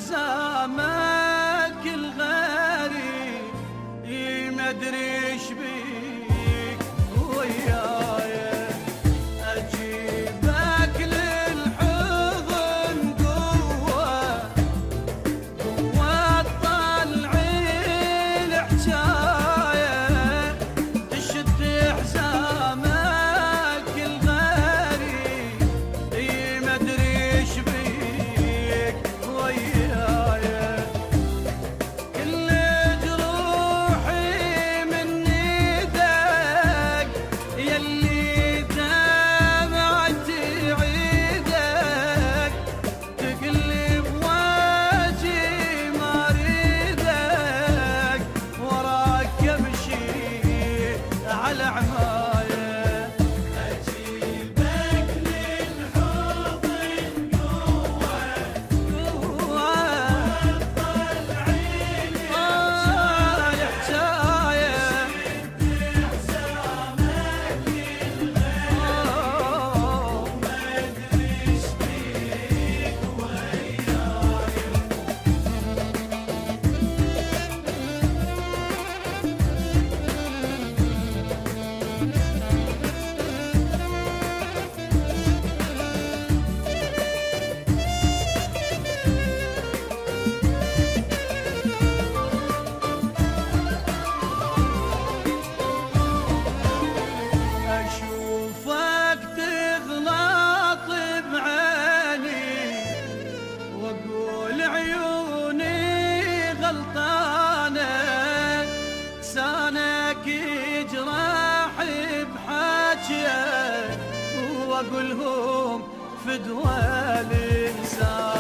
حزامك الغريب ما ادري ايش بيك وياي، اجيبك للحضن قوة قوة تطلعي الحجاية، تشد حزامك الغريب ما ادري ايش بيك وياي، كل جروحي من ايدك يلي دمعت عيدك، تقلب واجي ما اريدك، وراك امشي على عمايه، اجيبك للحضن قوة طلعي الحجاية، حزامك الغريب ما ادري ايش بيك وياي. أشوفك تغلط بعيني وأقول عيوني غلطانة، لسانك يجرح بحاجيك وأقولهم فدوى الإنسان.